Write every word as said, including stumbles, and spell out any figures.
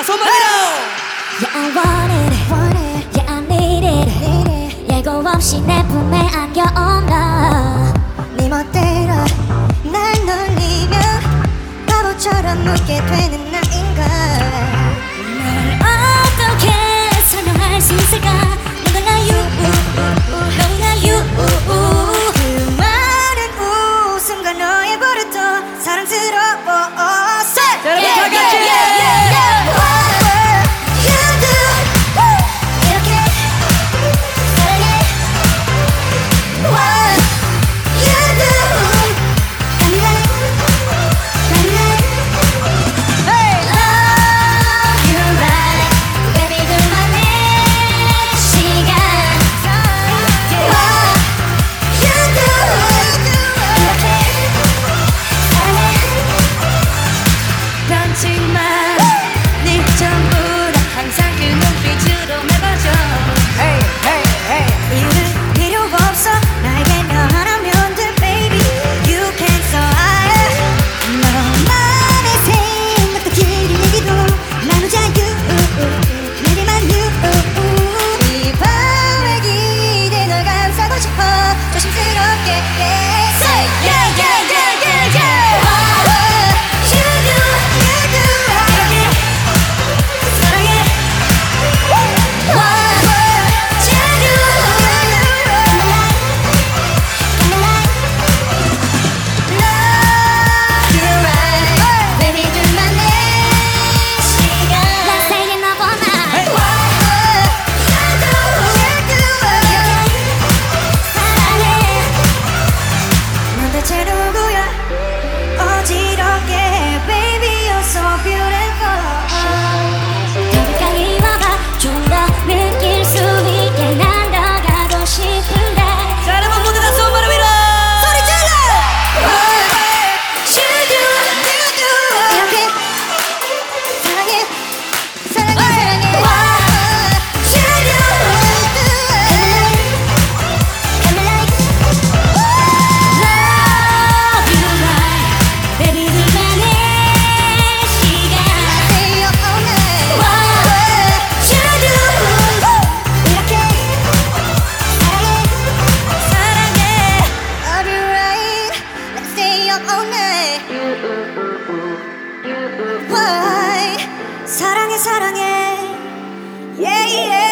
자, 손만 들어. Yeah, I want it, want it. Yeah, I need it, need it. 예고 없이 내 품에 안겨온다. 네 멋대로 날 놀리면 바보처럼 묻게 되는 나인가. 널 어떻게 설명할 수 있을까? 너가 you, 너가 you. 그 많은 웃음과 너의 버릇도 사랑스러워. 자, 여러분 다 같이. Why? 사랑해 사랑해 yeah, yeah.